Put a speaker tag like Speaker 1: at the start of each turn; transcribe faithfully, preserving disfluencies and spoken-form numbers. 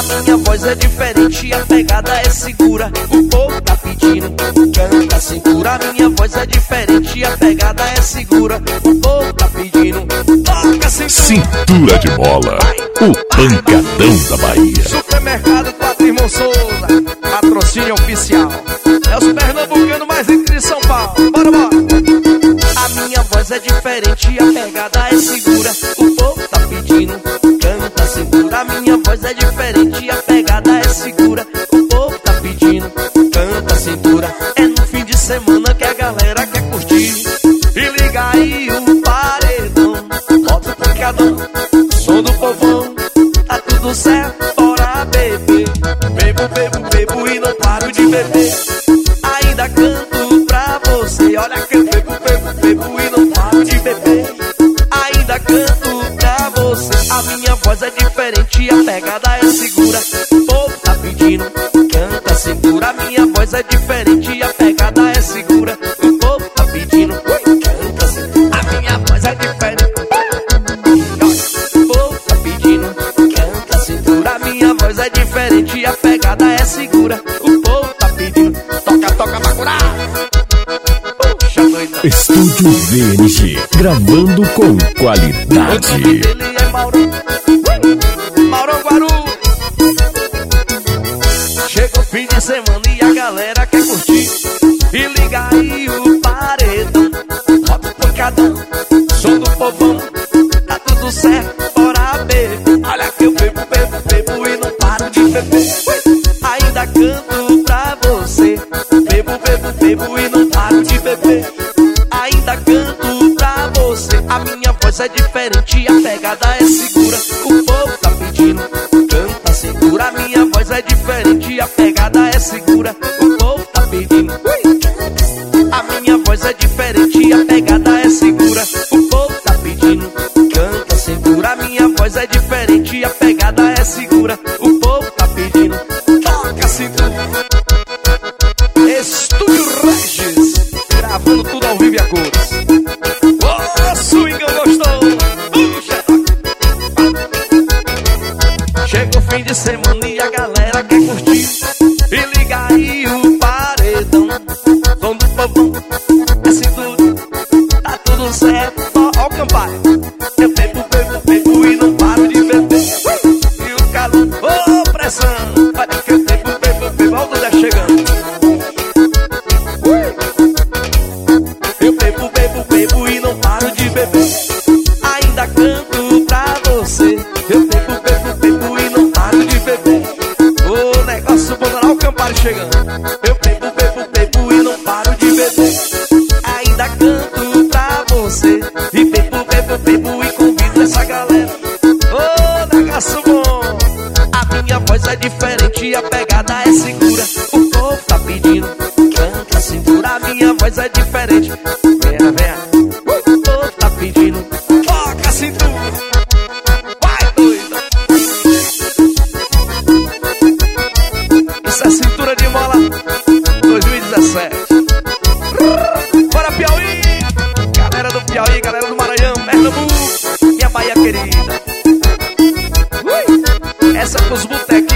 Speaker 1: A minha voz é diferente, a pegada é segura. O povo tá pedindo, canta a cintura. A minha voz é diferente, a pegada é segura. O povo tá pedindo, toca a cintura.
Speaker 2: Cintura de Mola, o pancadão da Bahia.
Speaker 1: Supermercado Quatro Irmãos Souza, patrocínio oficial. É os pernambucanos mais ricos de São Paulo. Bora, bora. A minha voz é diferente, a pegada é segura. O povo tá pedindo, canta a cintura. A minha voz é diferente, a pegada é segura. O povo tá pedindo, canta a cintura. É no fim de semana que a galera quer curtir. E liga aí o paredão, bota o pancadão, som do povão. Tá tudo certo, bora beber. Bebo, bebo, bebo e não paro de beber. Ainda canto pra você. Olha que eu bebo, bebo, bebo e não paro de beber. Ainda canto pra você. A minha voz é diferente, a pegada é segura. O povo tá pedindo, canta a cintura. A minha voz é diferente, a pegada é segura. O povo tá pedindo, canta a cintura. A minha voz é diferente. O povo tá pedindo, canta a cintura. A minha voz é diferente, a pegada é segura. O povo tá pedindo, toca, toca pra curar. Puxa, doida.
Speaker 2: Estúdio V N G, gravando com qualidade.
Speaker 1: O nome dele é Maurão, Maurão Guaru. Chegou fim de semana e a galera quer curtir. E liga aí o paredão, bota o pancadão, som do povão. Tá tudo certo, bora beber. Olha que eu bebo, bebo, bebo e não paro de beber. Ainda canto pra você. Bebo, bebo, bebo e não paro de beber. Ainda canto pra você. A minha voz é diferente, a pegada é segura. O povo tá pedindo, canta a cintura. A minha voz é diferente, a pegada é segura. O povo tá pedindo, a minha voz é diferente, a pegada é segura. O povo tá pedindo, canta a cintura. A minha voz é diferente, a pegada é segura. O povo tá pedindo, toca a cintura. Estúdio Regis, gravando tudo ao vivo e a cores. Ô, swing gostoso. Puxa. Chega o fim de semana e a galera quer curtir. E liga aí o paredão, som do povão, é cintura. Tá tudo certo, ó, ó o Campari. Eu bebo, bebo, bebo e não paro de beber. E o calor, ô, pressão. Olha que eu bebo, bebo, bebo, olha o Dudé chegando. Eu bebo, bebo, bebo e não paro de beber. Ainda canto pra você. Eu bebo, bebo, bebo e não paro de beber. O negócio bom, olha o Campari chegando. Eu bebo, bebo, bebo e não paro de beber. Ainda canto pra você. E bebo, bebo, bebo e convido essa galera. Ô, negócio bom. A minha voz é diferente, a pegada é segura. O povo tá pedindo, canta a cintura. A minha voz é diferente. Venha, venha. O povo tá pedindo, toca a cintura. Vai, doida. Isso é Cintura de Mola dois mil e dezessete. Bora, Piauí. Galera do Piauí, galera do Maranhão, Pernambuco, minha Bahia querida. Ui. Essa é pros botecos